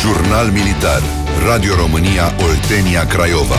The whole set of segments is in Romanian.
Jurnal Militar. Radio România Oltenia Craiova.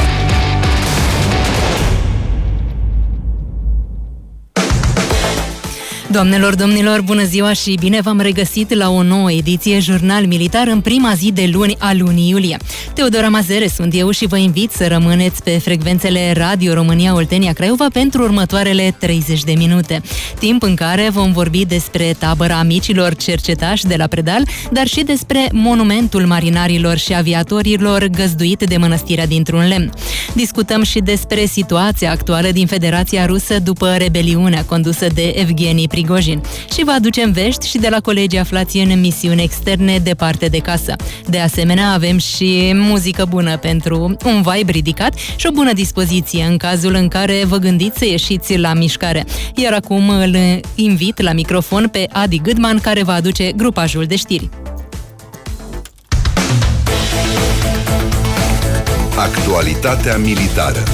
Doamnelor, domnilor, bună ziua și bine v-am regăsit la o nouă ediție Jurnal Militar în prima zi de luni a lunii iulie. Teodora Mazere sunt eu și vă invit să rămâneți pe frecvențele Radio România Oltenia Craiova pentru următoarele 30 de minute. Timp în care vom vorbi despre tabăra amicilor cercetași de la Predal, dar și despre monumentul marinarilor și aviatorilor găzduit de Mănăstirea dintr-un Lemn. Discutăm și despre situația actuală din Federația Rusă după rebeliunea condusă de Evgeni Prigojin. Și vă aducem vești și de la colegii aflați în misiuni externe departe de casă. De asemenea, avem și muzică bună pentru un vibe ridicat și o bună dispoziție în cazul în care vă gândiți să ieșiți la mișcare. Iar acum îl invit la microfon pe Adi Gâdman, care va aduce grupajul de știri. Actualitatea militară.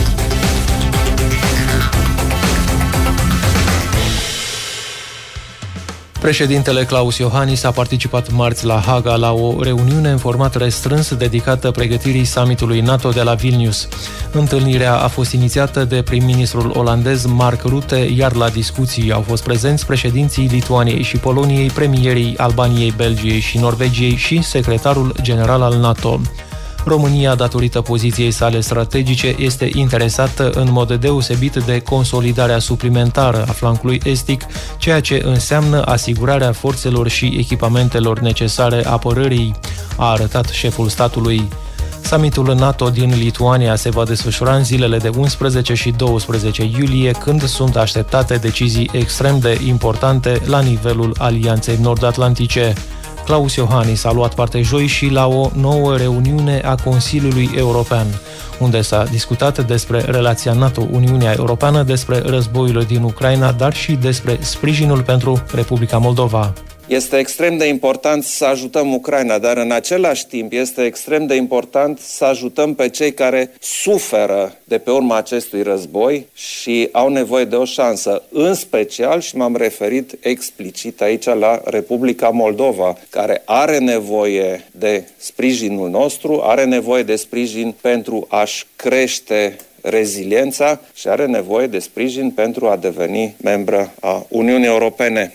Președintele Klaus Iohannis a participat marți la Haga la o reuniune în format restrâns dedicată pregătirii summitului NATO de la Vilnius. Întâlnirea a fost inițiată de prim-ministrul olandez Mark Rutte, iar la discuții au fost prezenți președinții Lituaniei și Poloniei, premierii Albaniei, Belgiei și Norvegiei și secretarul general al NATO. România, datorită poziției sale strategice, este interesată în mod deosebit de consolidarea suplimentară a flancului estic, ceea ce înseamnă asigurarea forțelor și echipamentelor necesare apărării, a arătat șeful statului. Summitul NATO din Lituania se va desfășura în zilele de 11 și 12 iulie, când sunt așteptate decizii extrem de importante la nivelul Alianței Nord-Atlantice. Klaus Iohannis a luat parte joi și la o nouă reuniune a Consiliului European, unde s-a discutat despre relația NATO-Uniunea Europeană, despre războiul din Ucraina, dar și despre sprijinul pentru Republica Moldova. Este extrem de important să ajutăm Ucraina, dar în același timp este extrem de important să ajutăm pe cei care suferă de pe urma acestui război și au nevoie de o șansă. În special, și m-am referit explicit aici la Republica Moldova, care are nevoie de sprijinul nostru, are nevoie de sprijin pentru a-și crește reziliența și are nevoie de sprijin pentru a deveni membră a Uniunii Europene.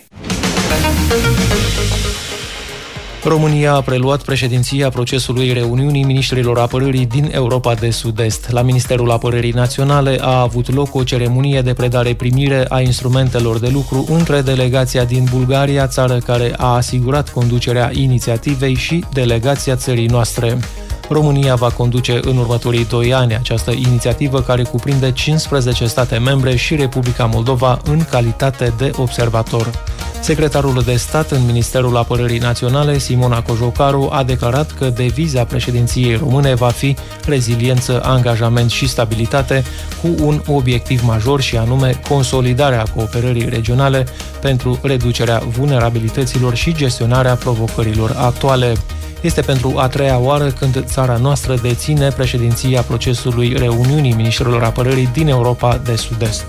România a preluat președinția procesului reuniunii ministrilor apărării din Europa de Sud-Est. La Ministerul Apărării Naționale a avut loc o ceremonie de predare-primire a instrumentelor de lucru între delegația din Bulgaria, țară care a asigurat conducerea inițiativei, și delegația țării noastre. România va conduce în următorii 2 ani această inițiativă, care cuprinde 15 state membre și Republica Moldova în calitate de observator. Secretarul de stat în Ministerul Apărării Naționale, Simona Cojocaru, a declarat că deviza președinției române va fi reziliență, angajament și stabilitate, cu un obiectiv major și anume consolidarea cooperării regionale pentru reducerea vulnerabilităților și gestionarea provocărilor actuale. Este pentru a 3-a oară când țara noastră deține președinția procesului reuniunii ministrilor apărării din Europa de Sud-Est.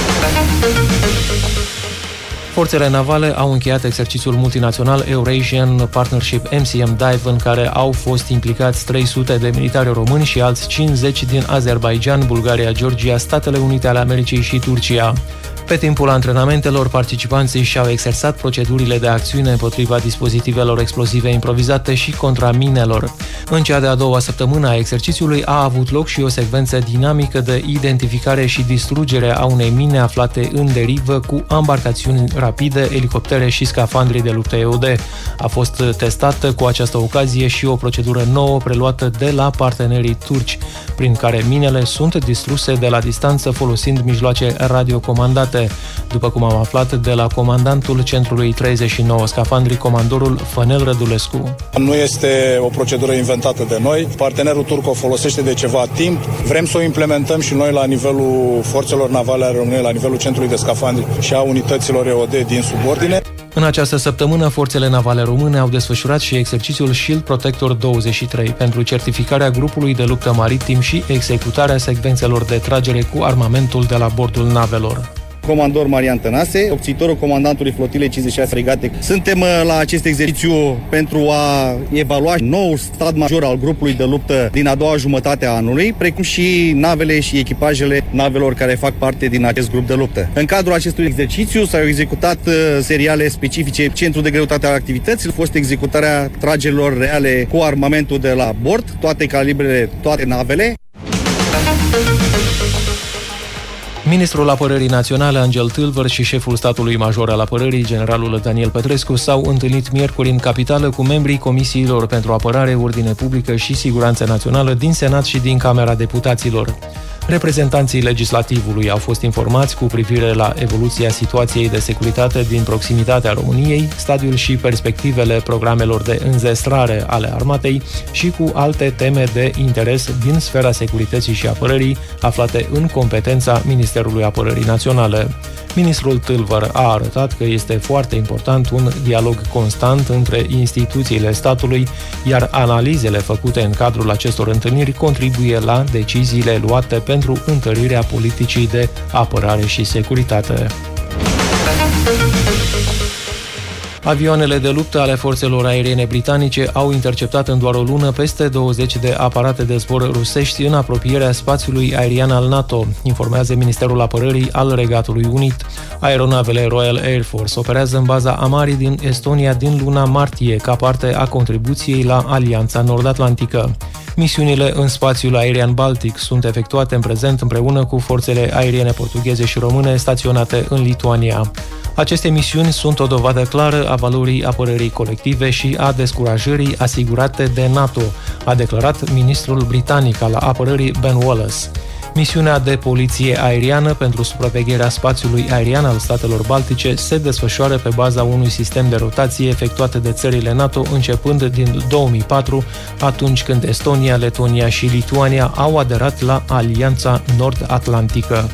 Forțele navale au încheiat exercițiul multinațional Eurasian Partnership MCM Dive, în care au fost implicați 300 de militari români și alți 50 din Azerbaijan, Bulgaria, Georgia, Statele Unite ale Americii și Turcia. Pe timpul antrenamentelor, participanții și-au exersat procedurile de acțiune împotriva dispozitivelor explozive improvizate și contra minelor. În cea de-a 2-a săptămână a exercițiului a avut loc și o secvență dinamică de identificare și distrugere a unei mine aflate în derivă cu ambarcațiuni rapide, elicoptere și scafandri de luptă EOD. A fost testată cu această ocazie și o procedură nouă preluată de la partenerii turci, prin care minele sunt distruse de la distanță folosind mijloace radiocomandate. După cum am aflat de la comandantul Centrului 39 Scafandri, comandorul Fănel Rădulescu. Nu este o procedură inventată de noi. Partenerul turc o folosește de ceva timp. Vrem să o implementăm și noi la nivelul forțelor navale ale României, la nivelul Centrului de Scafandri și a unităților EOD din subordine. În această săptămână, forțele navale române au desfășurat și exercițiul Shield Protector 23 pentru certificarea grupului de luptă maritim și executarea secvențelor de tragere cu armamentul de la bordul navelor. comandor Marian Tănase, obțitorul comandantului flotilei 56 Frigate. Suntem la acest exercițiu pentru a evalua noul stat major al grupului de luptă din a doua jumătate a anului, precum și navele și echipajele navelor care fac parte din acest grup de luptă. În cadrul acestui exercițiu s-au executat seriale specifice. Centrul de greutate al activității a fost executarea tragerilor reale cu armamentul de la bord, toate calibrele, toate navele. Ministrul Apărării Naționale, Angel Tâlvăr, și șeful statului major al apărării, generalul Daniel Petrescu, s-au întâlnit miercuri în capitală cu membrii comisiilor pentru apărare, ordine publică și siguranță națională din Senat și din Camera Deputaților. Reprezentanții legislativului au fost informați cu privire la evoluția situației de securitate din proximitatea României, stadiul și perspectivele programelor de înzestrare ale armatei și cu alte teme de interes din sfera securității și apărării aflate în competența Ministerului Apărării Naționale. Ministrul Tâlvăr a arătat că este foarte important un dialog constant între instituțiile statului, iar analizele făcute în cadrul acestor întâlniri contribuie la deciziile luate pentru întărirea politicii de apărare și securitate. Avioanele de luptă ale forțelor aeriene britanice au interceptat în doar o lună peste 20 de aparate de zbor rusești în apropierea spațiului aerian al NATO, informează Ministerul Apărării al Regatului Unit. Aeronavele Royal Air Force operează în baza Amari din Estonia din luna martie, ca parte a contribuției la Alianța Nord-Atlantică. Misiunile în spațiul aerian baltic sunt efectuate în prezent împreună cu forțele aeriene portugheze și române staționate în Lituania. Aceste misiuni sunt o dovadă clară a valorii apărării colective și a descurajării asigurate de NATO, a declarat ministrul britanic al apărării Ben Wallace. Misiunea de poliție aeriană pentru supravegherea spațiului aerian al statelor baltice se desfășoară pe baza unui sistem de rotație efectuat de țările NATO începând din 2004, atunci când Estonia, Letonia și Lituania au aderat la Alianța Nord-Atlantică.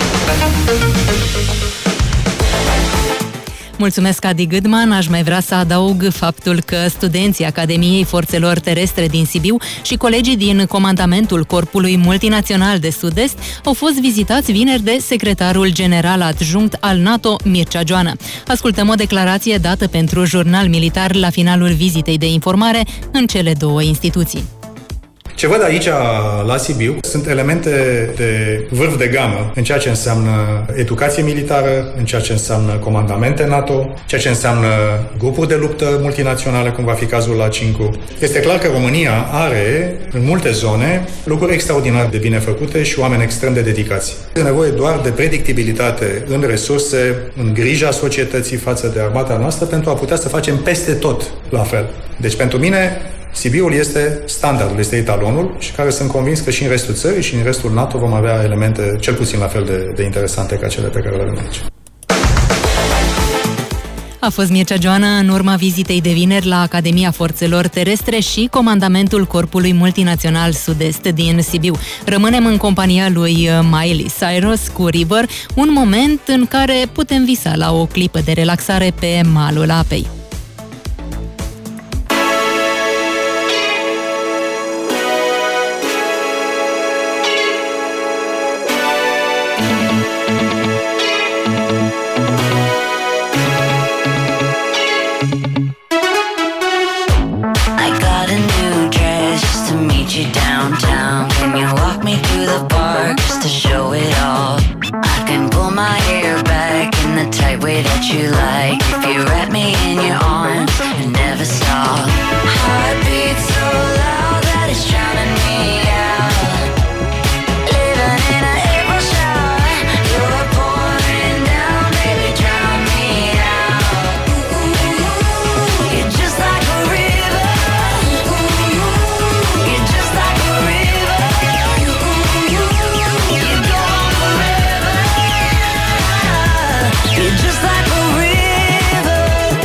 Mulțumesc, Adi Gâdman. Aș mai vrea să adaug faptul că studenții Academiei Forțelor Terestre din Sibiu și colegii din comandamentul Corpului Multinațional de Sud-Est au fost vizitați vineri de secretarul general adjunct al NATO, Mircea Joană. Ascultăm o declarație dată pentru Jurnal Militar la finalul vizitei de informare în cele două instituții. Ce văd aici la Sibiu sunt elemente de vârf de gamă în ceea ce înseamnă educație militară, în ceea ce înseamnă comandamente NATO, ceea ce înseamnă grupuri de luptă multinaționale, cum va fi cazul la Cincu. Este clar că România are, în multe zone, lucruri extraordinar de bine făcute și oameni extrem de dedicați. E nevoie doar de predictibilitate în resurse, în grija societății față de armata noastră, pentru a putea să facem peste tot la fel. Deci, pentru mine, Sibiul este standardul, este etalonul și care sunt convins că și în restul țării și în restul NATO vom avea elemente cel puțin la fel de interesante ca cele pe care le avem aici. A fost Mircea Joană în urma vizitei de vineri la Academia Forțelor Terestre și Comandamentul Corpului Multinațional Sud-Est din Sibiu. Rămânem în compania lui Miley Cyrus cu River, un moment în care putem visa la o clipă de relaxare pe malul apei. Downtown, can you walk me through the park just to show it all? I can pull my hair back in the tight way that you like. If you wrap me in your arms and never stop. Heartbeat so loud that it's drowning me out. Living in an April shower, you're pouring down, baby, drown me out. You're just like a river. You're just like a river. You go on forever. You're just like a river.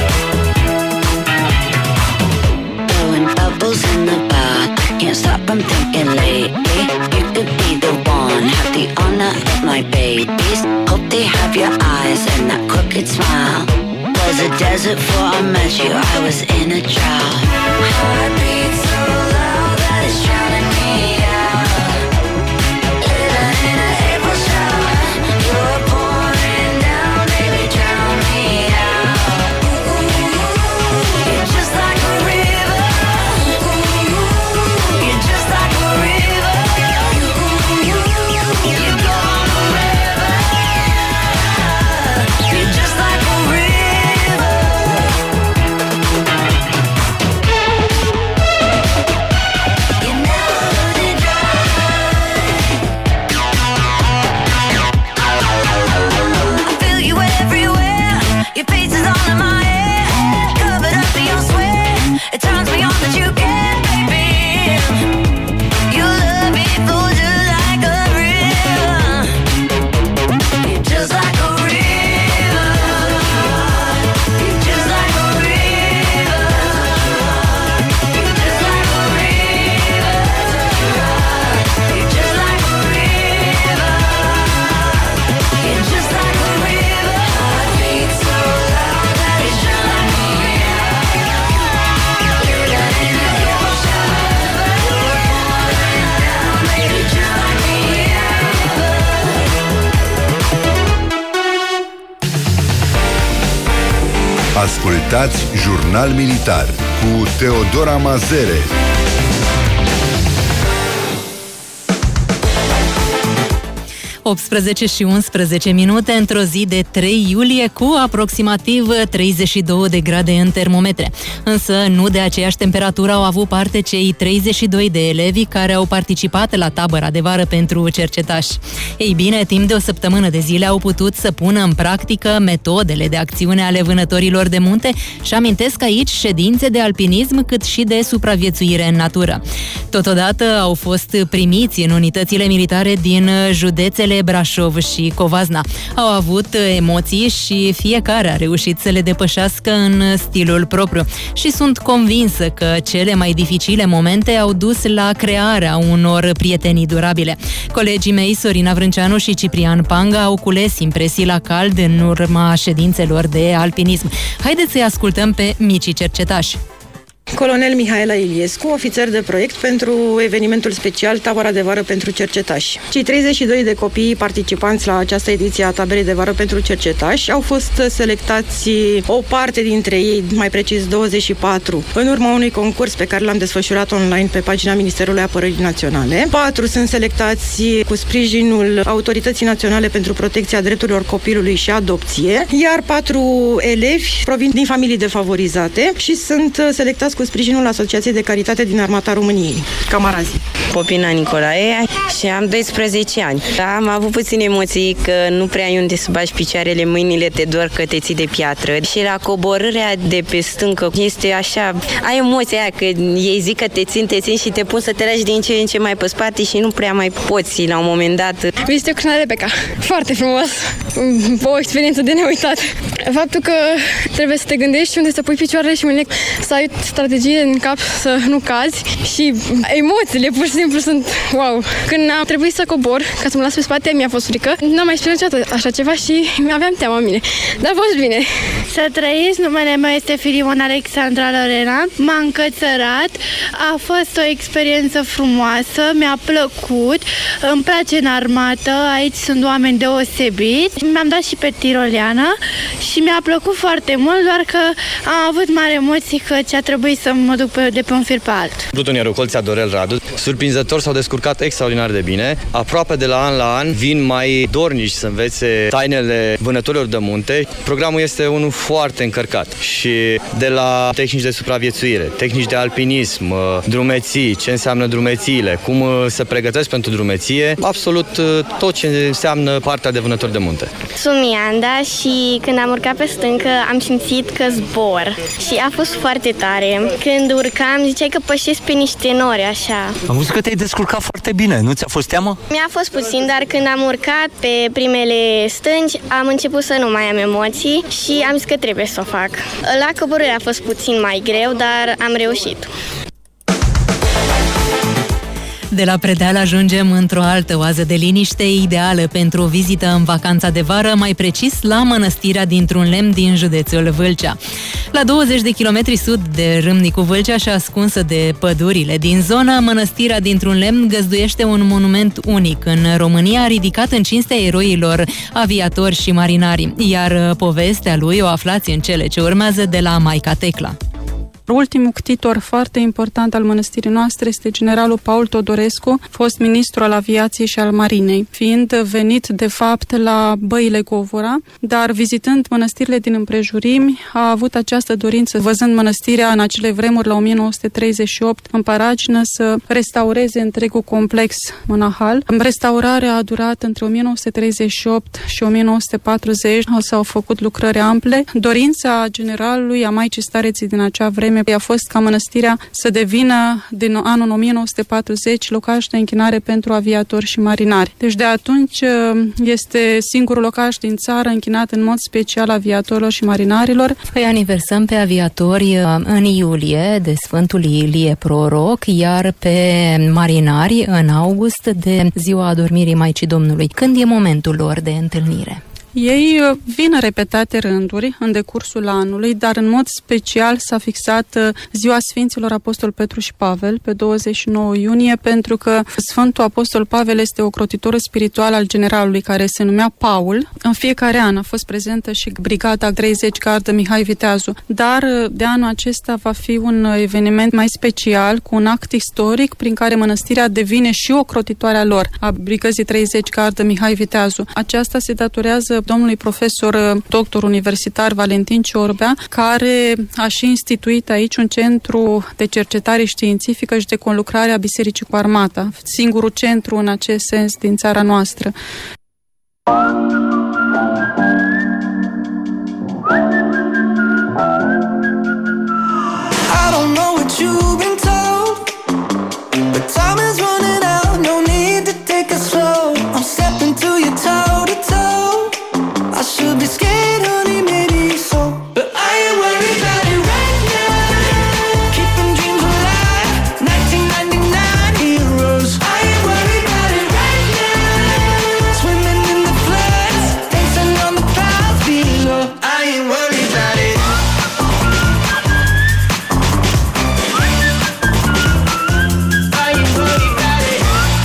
Blowing bubbles in the bar, can't stop from thinking lately. You could be the one, have the honor of my babies. Hope they have your eyes and that crooked smile. Was a desert before I met you, I was in a drought. Heartbeat so loud that it's drowning me out. Living in an April shower, you're pouring Ascultați Jurnal Militar cu Teodora Mazere. (18:11) într-o zi de 3 iulie cu aproximativ 32 de grade în termometre. Însă nu de aceeași temperatură au avut parte cei 32 de elevi care au participat la tabăra de vară pentru cercetași. Ei bine, timp de o săptămână de zile au putut să pună în practică metodele de acțiune ale vânătorilor de munte și amintesc aici ședințe de alpinism cât și de supraviețuire în natură. Totodată au fost primiți în unitățile militare din județele Brașov și Covasna. Au avut emoții și fiecare a reușit să le depășească în stilul propriu și sunt convinsă că cele mai dificile momente au dus la crearea unor prietenii durabile. Colegii mei, Sorina Vrânceanu și Ciprian Panga, au cules impresii la cald în urma ședințelor de alpinism. Haideți să-i ascultăm pe micii cercetași. Colonel Mihaela Iliescu, ofițer de proiect pentru evenimentul special Tabăra de vară pentru cercetași. Cei 32 de copii participanți la această ediție a Taberei de vară pentru cercetași au fost selectați, o parte dintre ei, mai precis 24, în urma unui concurs pe care l-am desfășurat online pe pagina Ministerului Apărării Naționale. 4 sunt selectați cu sprijinul Autorității Naționale pentru Protecția Drepturilor Copilului și Adopție, iar 4 elevi provin din familii defavorizate și sunt selectați cu sprijinul Asociației de Caritate din Armata României, Camarazii. Popina Nicolae și am 12 ani. Am avut puține emoții că nu prea ai unde să bagi picioarele, mâinile te dor că te ții de piatră și la coborârea de pe stâncă este așa, ai emoția aia că ei zic că te țin și te pun să te lași din ce în ce mai pe spate și nu prea mai poți la un moment dat. Este o crână Rebecca. Foarte frumos. O experiență de neuitat. Faptul că trebuie să te gândești unde să pui picioarele și mâinile, să ai strategie în cap să nu cazi și emoțiile pur și simplu sunt wow. Când am trebuit să cobor, ca să mă las pe spate, mi-a fost frică. N-am mai experienciat așa ceva și aveam teama în mine. Dar a fost bine. Să trăiți, numele meu este Filimon Alexandra Lorena. M-am cățărat. A fost o experiență frumoasă, mi-a plăcut. Îmi place în armată, aici sunt oameni deosebiți. Mi-am dat și pe tiroleană și mi-a plăcut foarte mult, doar că am avut mari emoții că ce a trebuit să mă duc de pe un fir pe alt. Plutonierul Colțea Dorel Radu, surprinzător, s-au descurcat extraordinar de bine. Aproape de la an vin mai dornici să învețe tainele vânătorilor de munte. Programul este unul foarte încărcat și de la tehnici de supraviețuire, tehnici de alpinism, drumeții, ce înseamnă drumețiile, cum se pregătesc pentru drumeție, absolut tot ce înseamnă partea de vânători de munte. Sunt Mianda și când am urcat pe stâncă am simțit că zbor și a fost foarte tare. Când urcam, ziceai că pășesc pe niște nori, așa. Am văzut că te-ai descurcat foarte bine, nu ți-a fost teamă? Mi-a fost puțin, dar când am urcat pe primele stânci, am început să nu mai am emoții și am zis că trebuie să o fac. La coborâre a fost puțin mai greu, dar am reușit. De la Predeal ajungem într-o altă oază de liniște ideală pentru o vizită în vacanța de vară, mai precis la Mănăstirea Dintr-un Lemn din județul Vâlcea. La 20 de kilometri sud de Râmnicu Vâlcea și ascunsă de pădurile din zonă, Mănăstirea Dintr-un Lemn găzduiește un monument unic în România, ridicat în cinstea eroilor aviatori și marinari, iar povestea lui o aflați în cele ce urmează de la Maica Tecla. Ultimul ctitor foarte important al mănăstirii noastre este generalul Paul Todorescu, fost ministru al aviației și al marinei, fiind venit de fapt la Băile Govora, dar vizitând mănăstirile din împrejurimi a avut această dorință, văzând mănăstirea în acele vremuri la 1938 în paragină, să restaureze întregul complex monahal. Restaurarea a durat între 1938 și 1940, s-au făcut lucrări ample. Dorința generalului, a Maicii Stareții din acea vreme, a fost ca mănăstirea să devină din anul 1940 locaș de închinare pentru aviatori și marinari. Deci de atunci este singurul locaș din țară închinat în mod special aviatorilor și marinarilor. Îi aniversăm pe aviatori în iulie de Sfântul Ilie Proroc, iar pe marinari în august de Ziua Adormirii Maicii Domnului. Când e momentul lor de întâlnire? Ei vin repetate rânduri în decursul anului, dar în mod special s-a fixat ziua Sfinților Apostol Petru și Pavel pe 29 iunie, pentru că Sfântul Apostol Pavel este ocrotitorul spiritual al generalului care se numea Paul. În fiecare an a fost prezentă și brigada 30 Gardă Mihai Viteazu, dar de anul acesta va fi un eveniment mai special, cu un act istoric prin care mănăstirea devine și ocrotitoarea lor, a brigăzii 30 Gardă Mihai Viteazu. Aceasta se datorează domnului profesor doctor universitar Valentin Ciorbea, care a și instituit aici un centru de cercetare științifică și de conlucrare a Bisericii cu Armata, singurul centru în acest sens din țara noastră. Should be scared, honey, maybe so. But I ain't worried about it right now. Keeping dreams alive, 1999 heroes. I ain't worried about it right now. Swimming in the floods, dancing on the clouds below. I ain't worried about it. I ain't worried about it.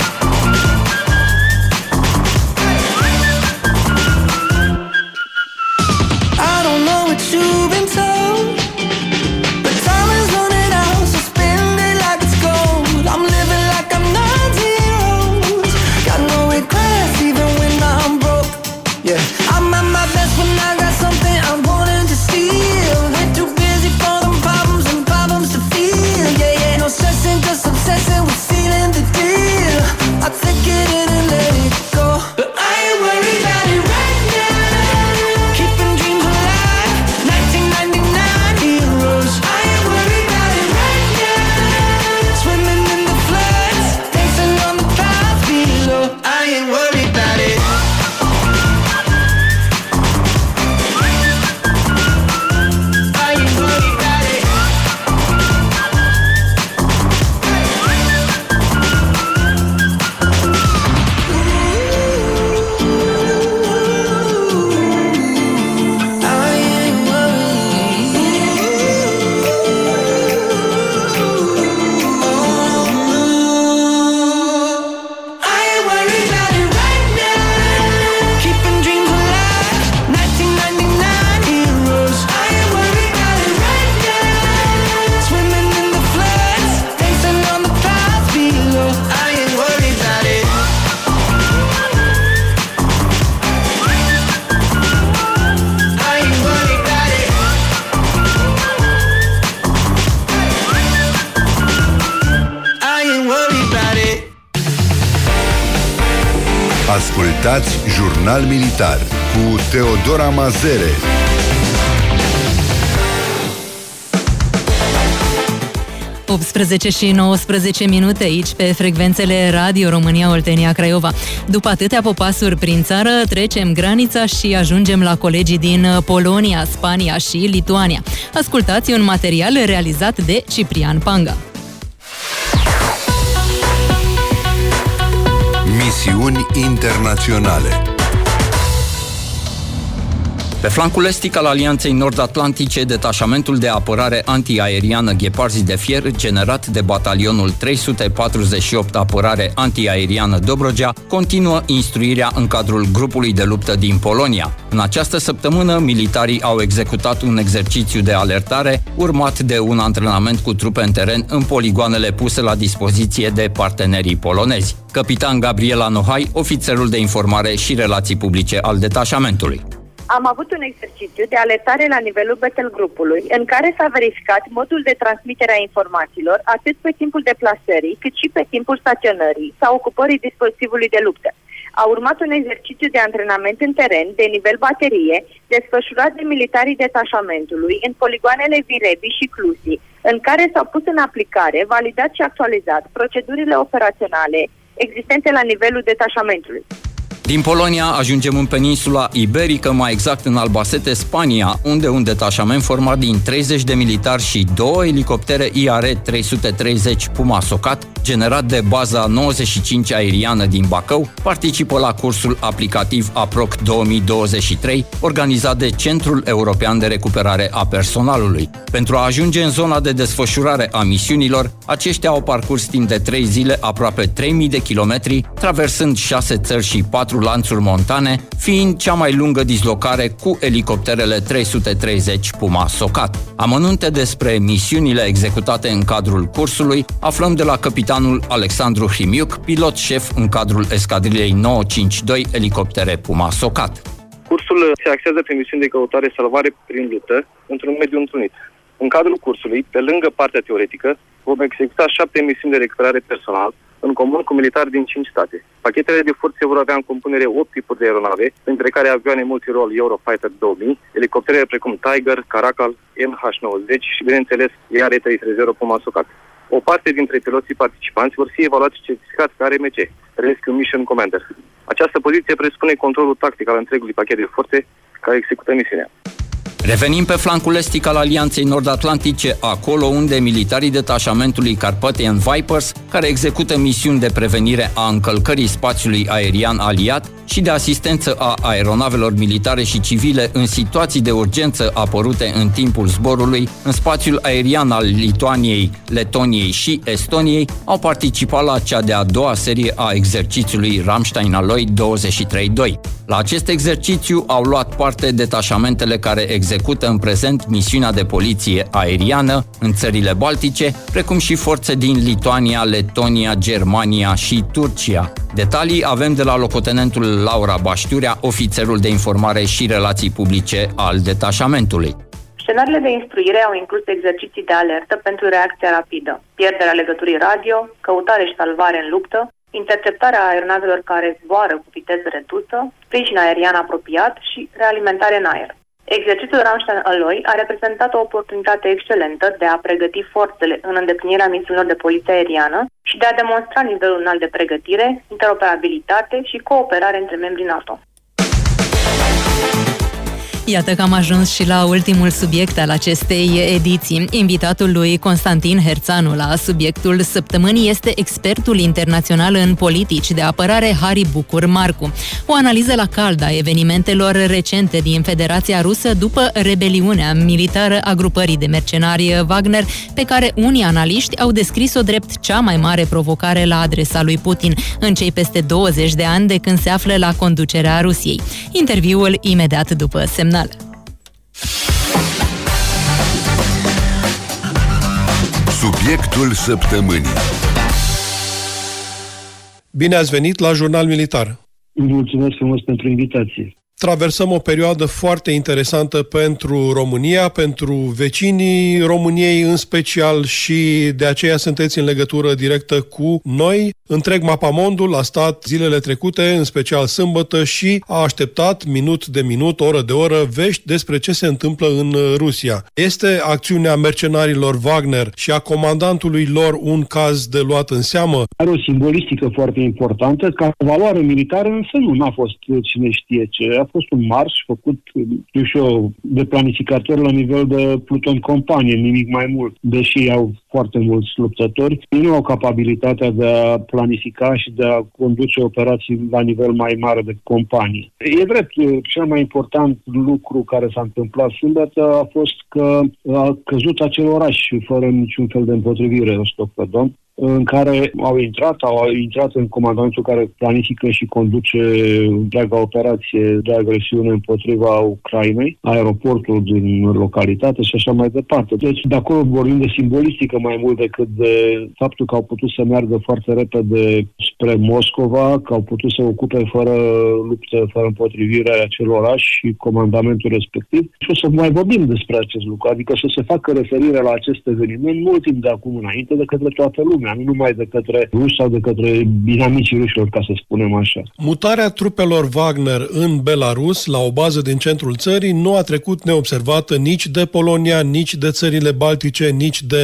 You've been told, but time is running out, so spend it like it's gold. I'm living like I'm 9 zeros. Got no regrets even when I'm broke. Yeah, I'm at my best when I got something I'm wanting to steal. Ain't too busy for them problems and problems to feel. Yeah, yeah, no stressing, just obsessing with sealing the deal. I take it in and let it go, but I ain't worried about it right now. Keeping dreams alive, 1999 heroes. I ain't worried about it right now. Swimming in the floods, dancing on the clouds below. I ain't worried about it. I ain't worried about it. Ascultați Jurnal Militar cu Teodora Mazere. și 19 minute aici pe frecvențele Radio România Oltenia Craiova. După atâtea popasuri prin țară, trecem granița și ajungem la colegii din Polonia, Spania și Lituania. Ascultați un material realizat de Ciprian Panga. Misiuni internaționale. Pe flancul estic al Alianței Nord-Atlantice, detașamentul de apărare antiaeriană Gheparzi de Fier, generat de batalionul 348 apărare antiaeriană Dobrogea, continuă instruirea în cadrul grupului de luptă din Polonia. În această săptămână, militarii au executat un exercițiu de alertare, urmat de un antrenament cu trupe în teren în poligoanele puse la dispoziție de partenerii polonezi. Capitan Gabriela Nohai, ofițerul de informare și relații publice al detașamentului. Am avut un exercițiu de alertare la nivelul battle grupului, în care s-a verificat modul de transmitere a informațiilor, atât pe timpul deplasării, cât și pe timpul staționării sau ocupării dispozitivului de luptă. A urmat un exercițiu de antrenament în teren, de nivel baterie, desfășurat de militarii detașamentului în poligoanele Virebi și Clusi, în care s-au pus în aplicare, validat și actualizat procedurile operaționale existente la nivelul detașamentului. Din Polonia ajungem în peninsula iberică, mai exact în Albacete, Spania, unde un detașament format din 30 de militari și 2 elicoptere IR-330 Puma Socat, generat de baza 95 aeriană din Bacău, participă la cursul aplicativ APROC 2023, organizat de Centrul European de Recuperare a Personalului. Pentru a ajunge în zona de desfășurare a misiunilor, aceștia au parcurs timp de 3 zile aproape 3000 de kilometri, traversând 6 țări și 4 lanțuri montane, fiind cea mai lungă dislocare cu elicopterele 330 Puma Socat. Amănunte despre misiunile executate în cadrul cursului aflăm de la capitanul Alexandru Hrimiuc, pilot șef în cadrul escadrilei 952 elicoptere Puma Socat. Cursul se axează pe misiuni de căutare-salvare prin luptă într-un mediu întrunit. În cadrul cursului, pe lângă partea teoretică, vom executa 7 misiuni de recuperare personal, în comun cu militari din 5 state. Pachetele de forțe vor avea în compunere 8 tipuri de aeronave, între care avioane multirol Eurofighter 2000, elicoptere precum Tiger, Caracal, MH-90 și, bineînțeles, ER-330 Puma Socat. O parte dintre piloții participanți vor fi evaluați și certificați ca RMC, Rescue Mission Commander. Această poziție presupune controlul tactic al întregului pachet de forțe care execută misiunea. Revenim pe flancul estic al Alianței Nord-Atlantice, acolo unde militarii detașamentului Carpathian Vipers, care execută misiuni de prevenire a încălcării spațiului aerian aliat și de asistență a aeronavelor militare și civile în situații de urgență apărute în timpul zborului în spațiul aerian al Lituaniei, Letoniei și Estoniei, au participat la cea de-a doua serie a exercițiului Ramstein Alloy 23-2. La acest exercițiu au luat parte detașamentele care execută în prezent misiunea de poliție aeriană în țările Baltice, precum și forțe din Lituania, Letonia, Germania și Turcia. Detalii avem de la locotenentul Laura Baștiurea, ofițerul de informare și relații publice al detașamentului. Scenariile de instruire au inclus exerciții de alertă pentru reacția rapidă, pierderea legăturii radio, căutare și salvare în luptă, interceptarea aeronavelor care zboară cu viteză redusă, sprijin aerian apropiat și realimentare în aer. Exercițiul Ramstein Alloy a reprezentat o oportunitate excelentă de a pregăti forțele în îndeplinirea misiunilor de poliție aeriană și de a demonstra nivelul înalt de pregătire, interoperabilitate și cooperare între membrii NATO. Iată că am ajuns și la ultimul subiect al acestei ediții. Invitatul lui Constantin Herțanu la subiectul săptămânii este expertul internațional în politici de apărare Hari Bucur Marcu. O analiză la cald a evenimentelor recente din Federația Rusă după rebeliunea militară a grupării de mercenari Wagner, pe care unii analiști au descris-o drept cea mai mare provocare la adresa lui Putin în cei peste 20 de ani de când se află la conducerea Rusiei. Interviul imediat după semnal. Subiectul săptămânii. Bine ați venit la Jurnal Militar. Mulțumesc frumos pentru invitație. Traversăm o perioadă foarte interesantă pentru România, pentru vecinii României în special și de aceea sunteți în legătură directă cu noi. Întreg mapamondul a stat zilele trecute, în special sâmbătă, și a așteptat minut de minut, oră de oră, vești despre ce se întâmplă în Rusia. Este acțiunea mercenarilor Wagner și a comandantului lor un caz de luat în seamă? Are o simbolistică foarte importantă, ca valoare militară, însă n-a fost cine știe ce. A fost un marș făcut, de planificator la nivel de pluton companie, nimic mai mult. Deși au foarte mulți luptători, ei nu au capabilitatea de a planifica și de a conduce operații la nivel mai mare de companie. E drept, cel mai important lucru care s-a întâmplat sâmbătă a fost că a căzut acel oraș fără niciun fel de împotrivire, Rostov-pe-Don, în care au intrat în comandamentul care planifică și conduce întreaga operație de agresiune împotriva Ucrainei, aeroportul din localitate și așa mai departe. Deci de acolo vorbim de simbolistică mai mult decât de faptul că au putut să meargă foarte repede spre Moscova, că au putut să ocupe fără luptă, fără împotrivire acel oraș și comandamentul respectiv. Și o să mai vorbim despre acest lucru, adică să se facă referire la acest eveniment mult timp de acum înainte de către toată lumea, nu numai de către ruși sau de către inamicii rușilor, ca să spunem așa. Mutarea trupelor Wagner în Belarus, la o bază din centrul țării, nu a trecut neobservată nici de Polonia, nici de țările baltice, nici de NATO.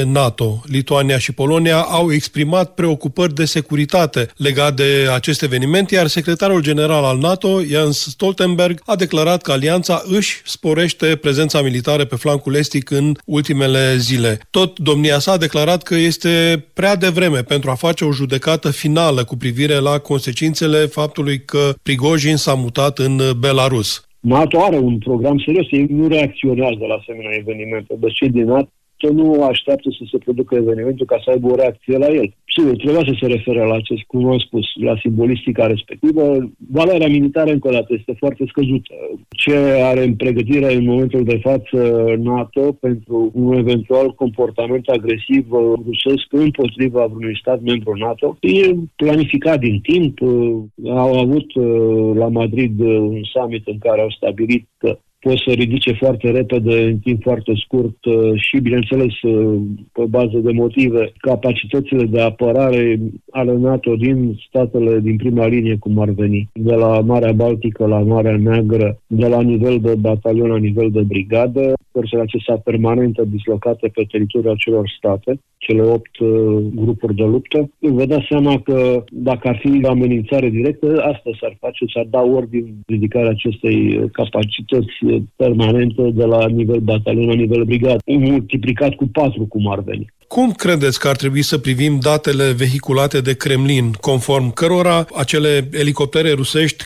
NATO. Lituania și Polonia au exprimat preocupări de securitate legate de acest eveniment, iar secretarul general al NATO, Jens Stoltenberg, a declarat că alianța își sporește prezența militară pe flancul estic în ultimele zile. Tot domnia sa a declarat că este prea devreme pentru a face o judecată finală cu privire la consecințele faptului că Prigojin s-a mutat în Belarus. NATO are un program serios, ei nu reacționează la asemenea evenimente. Deci cei din NATO nu așteaptă să se producă evenimentul ca să aibă o reacție la el. Sigur, trebuia să se refere la acest, cum am spus, la simbolistica respectivă. Valoarea militară, încă o dată, este foarte scăzută. Ce are în pregătire în momentul de față NATO pentru un eventual comportament agresiv rusesc împotriva vreunui stat membru NATO e planificat din timp. Au avut la Madrid un summit în care au stabilit că pot să ridice foarte repede, în timp foarte scurt și, bineînțeles, pe bază de motive, capacitățile de apărare ale NATO din statele din prima linie, cum ar veni, de la Marea Baltică la Marea Neagră, de la nivel de batalion la nivel de brigadă, forțele acestea permanente dislocate pe teritoriul acelor state, cele 8 grupuri de luptă. Vă dați seama că dacă ar fi o amenințare directă, asta s-ar face, s-ar da ordin ridicarea acestei capacități permanente de la nivel batalion la nivel brigadă, multiplicat cu 4, cum ar veni. Cum credeți că ar trebui să privim datele vehiculate de Kremlin, conform cărora acele elicoptere rusești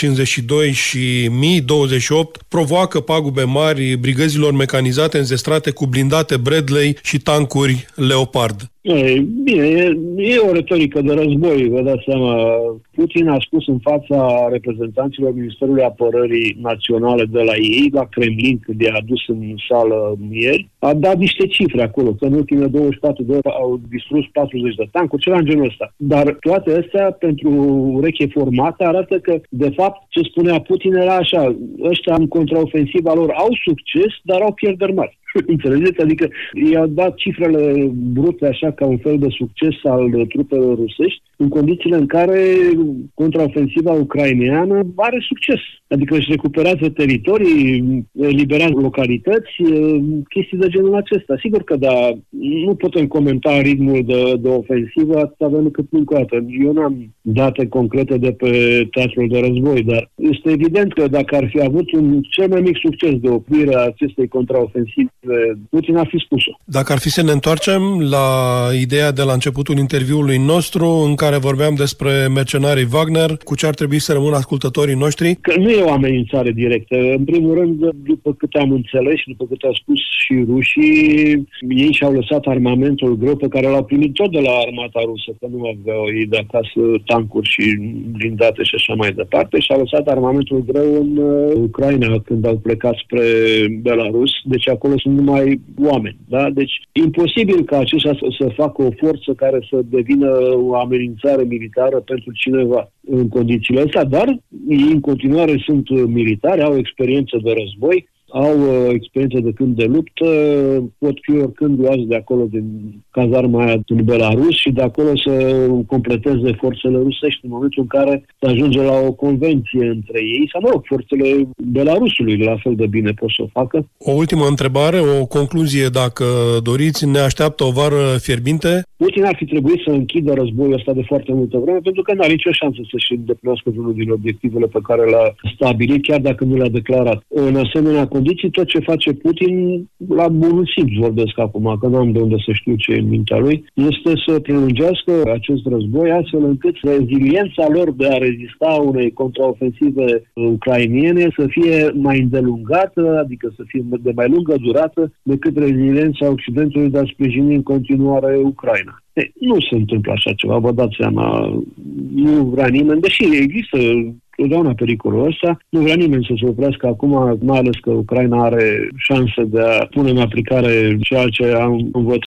K-52 și Mi-28 provoacă pagube mari brigăzilor mecanizate înzestrate cu blindate Bradley și tancuri Leopard? Bine, e o retorică de război, vă dați seama. Putin a spus în fața reprezentanților Ministerului Apărării Naționale de la ei, la Kremlin, când i-a adus în sală ieri, a dat niște cifre acolo, că în ultimele 24 de ore au distrus 40 de tancuri, ceva în genul ăsta. Dar toate astea, pentru ureche formată, arată că, de fapt, ce spunea Putin era așa: ăștia în contraofensiva lor au succes, dar au pierderi mari. Înțelegeți? Adică i-au dat cifrele brute așa ca un fel de succes al trupelor rusești în condițiile în care contraofensiva ucraineană are succes. Adică își recuperează teritorii, eliberează localități, chestii de genul acesta. Sigur că da, nu putem comenta ritmul de ofensivă atâta vreme cât încă o dată. Eu n-am date concrete de pe teatrul de război, dar este evident că dacă ar fi avut un cel mai mic succes de oprire a acestei contraofensive, Putin ar fi spus-o. Dacă ar fi să ne întoarcem la ideea de la începutul interviului nostru, în care vorbeam despre mercenarii Wagner, cu ce ar trebui să rămână ascultătorii noștri? Că nu e o amenințare directă. În primul rând, după câte am înțeles și după câte au spus și rușii, ei și-au lăsat armamentul greu pe care l-au primit tot de la armata rusă, că nu aveau ei de acasă tancuri și blindate și așa mai departe, și-au lăsat armamentul greu în Ucraina când au plecat spre Belarus, deci acolo sunt numai oameni. Da? Deci imposibil ca aceștia să facă o forță care să devină o amenințare militară pentru cineva în condițiile astea, dar ei în continuare sunt militari, au experiență de război, au experiență de câmp de luptă, pot fi oricând luați de acolo din cazarma aia din Belarus și de acolo să completeze forțele rusești în momentul în care se ajunge la o convenție între ei, sau mă rog, forțele Belarusului la fel de bine pot să o facă. O ultimă întrebare, o concluzie dacă doriți, ne așteaptă o vară fierbinte? Putin ar fi trebuit să închidă războiul ăsta de foarte multă vreme, pentru că n-are nicio șansă să-și îndeplinească unul din obiectivele pe care le-a stabilit, chiar dacă nu le-a declarat. În asemenea condiții, tot ce face Putin, la bunul simț vorbesc acum, că n-am de unde să știu ce e în mintea lui, este să prelungească acest război astfel încât reziliența lor de a rezista unei contraofensive ucrainiene să fie mai îndelungată, adică să fie de mai lungă durată decât reziliența Occidentului de a sprijini în continuare Ucraina. Nu se întâmplă așa ceva, vă dați seama, nu vrea nimeni, deși există totdeauna pericolul ăsta, nu vrea nimeni să se oprească acum, mai ales că Ucraina are șanse de a pune în aplicare ceea ce am învățat